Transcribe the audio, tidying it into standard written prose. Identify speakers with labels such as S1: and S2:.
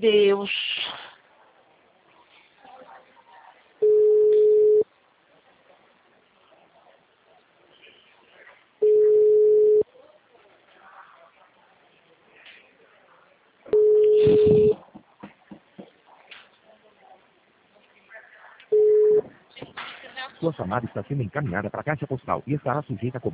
S1: Deus.
S2: Sua chamada está sendo encaminhada para a caixa postal e estará sujeita a cobrança.